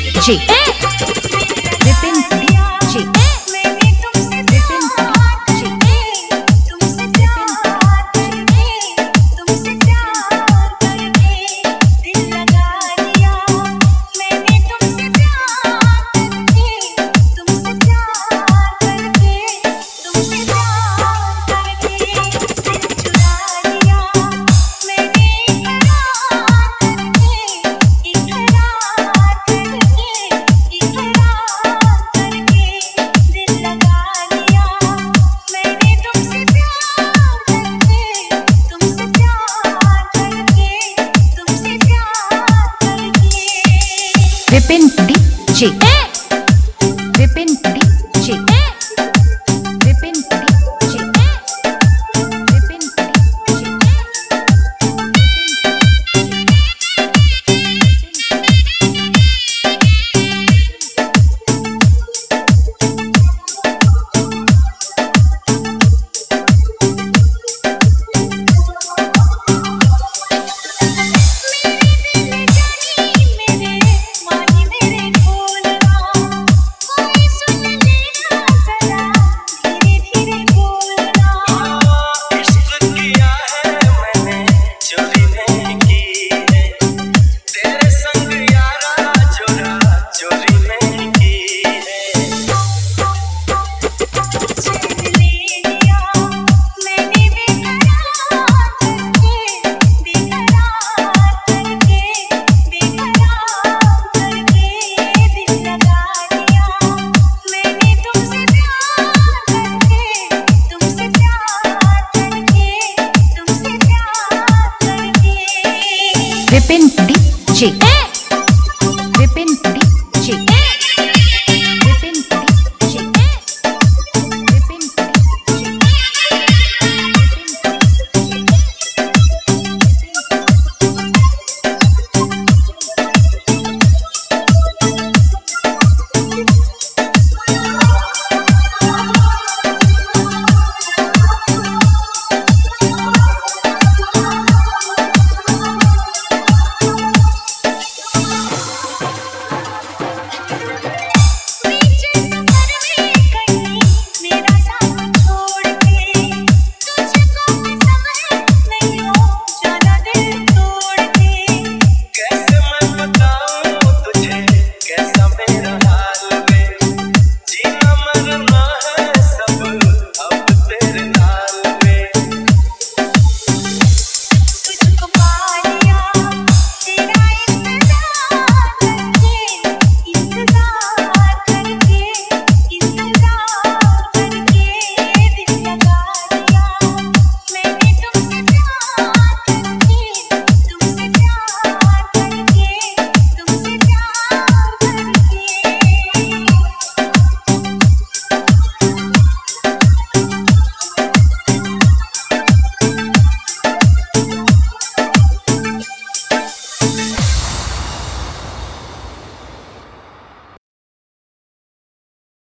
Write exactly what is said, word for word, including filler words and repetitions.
DJ Vipin DJ मैंने तुमसे प्यार करके तुमसे प्यार करके तुमसे प्यार करके दिल लगा लिया। मैंने तुमसे प्यार करके तुमसे प्यार करके तुमसे प्यार करके दिल चुरा लिया। मैंने इकरार करके इकरार करके इकरार करके दिल लगा लिया। मैंने तुमसे प्यार करके तुमसे प्यार करके तुमसे प्यार करके विपिन डीजे विपिन